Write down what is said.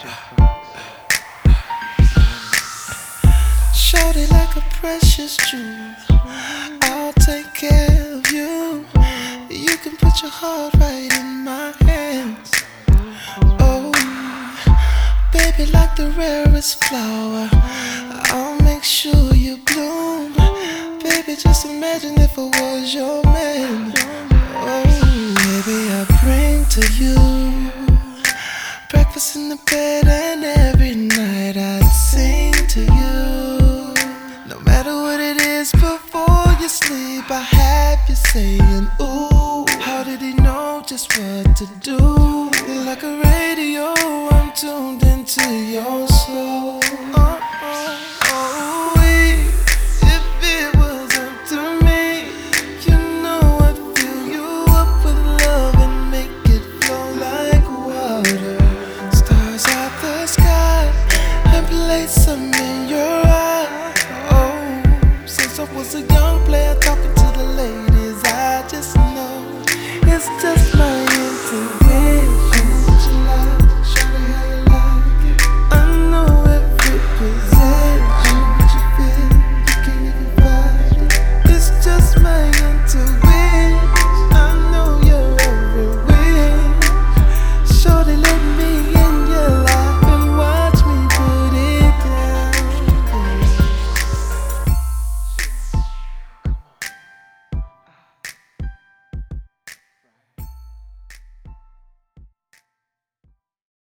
Shorty like a precious jewel, I'll take care of you. You can put your heart right in my hands. Oh, baby, like the rarest flower, I'll make sure you bloom. Baby, just imagine if I was your man. Oh, baby, I bring to you breakfast in the bed, and every night I sing to you. No matter what it is, before you sleep, I have you saying, ooh. How did he know just what to do? Like a radio, I'm tuned into your soul.